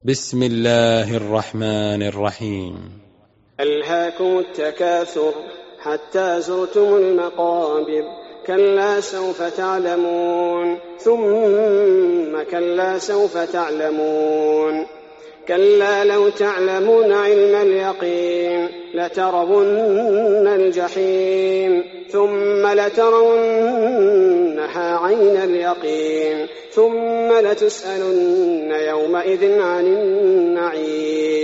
بسم الله الرحمن الرحيم. ألهاكم التكاثر حتى زرتم المقابر، كلا سوف تعلمون ثم كلا سوف تعلمون، كلا لو تعلمون علم اليقين لترون الجحيم ثم لترونها عين اليقين ثم لتسألن يومئذ عن النعيم.